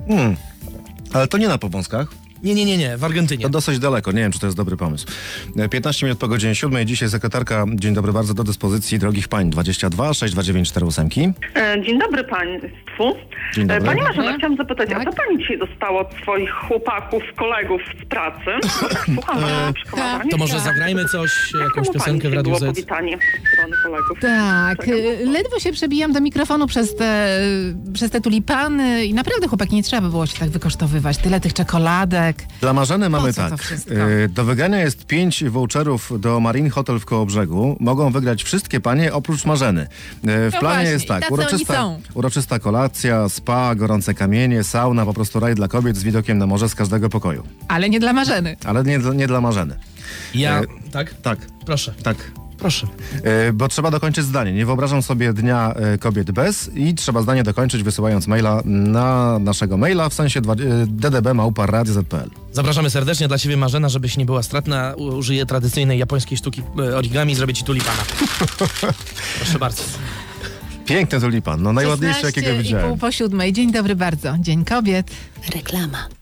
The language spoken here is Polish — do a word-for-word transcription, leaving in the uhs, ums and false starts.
Hmm. Ale to nie na Powązkach. Nie, nie, nie, nie, w Argentynie. To dosyć daleko, nie wiem, czy to jest dobry pomysł. piętnaście minut po godzinie siódmej. Dzisiaj sekretarka, dzień dobry, bardzo do dyspozycji drogich pań. dwadzieścia dwa sześć dwa dziewięć cztery osiem. Dzień dobry państwu. Dzień dobry. Pani Marzena, chciałam zapytać, Tak? a co pani dzisiaj dostała od swoich chłopaków, kolegów z pracy? Tak, słucham na przekonanie. To może się. zagrajmy coś, jakąś Czemu piosenkę pani w Radiu było Z. powitanie ze strony kolegów? Tak, Czekam. y, ledwo się przebijam do mikrofonu przez te, przez te tulipany i naprawdę, chłopaki, nie trzeba by było się tak wykosztowywać. Tyle tych czekoladek. Dla Marzeny mamy co to tak. wszystko? y, Do wygrania jest pięć voucherów do Marine Hotel w Kołobrzegu. Mogą wygrać wszystkie panie oprócz Marzeny. Y, W No planie właśnie, jest i tak. tacy oni Uroczysta, są. uroczysta kolacja, spa, gorące kamienie, sauna, po prostu raj dla kobiet z widokiem na morze z każdego pokoju. Ale nie dla Marzeny. Ale nie, dla- nie dla Marzeny. Ja, E, tak? Tak, Proszę, tak. proszę. E, Bo trzeba dokończyć zdanie. Nie wyobrażam sobie dnia e, kobiet bez i trzeba zdanie dokończyć wysyłając maila na naszego maila w sensie dwa- e, d d b małpa radio zet p l. Zapraszamy serdecznie dla ciebie, Marzena, żebyś nie była stratna. U- Użyję tradycyjnej japońskiej sztuki e, origami i zrobię ci tulipana. Proszę bardzo. Piękny tulipan, no najładniejszy jakiego szesnaście i widziałem. pół po siódmej. Dzień dobry bardzo. Dzień kobiet. Reklama.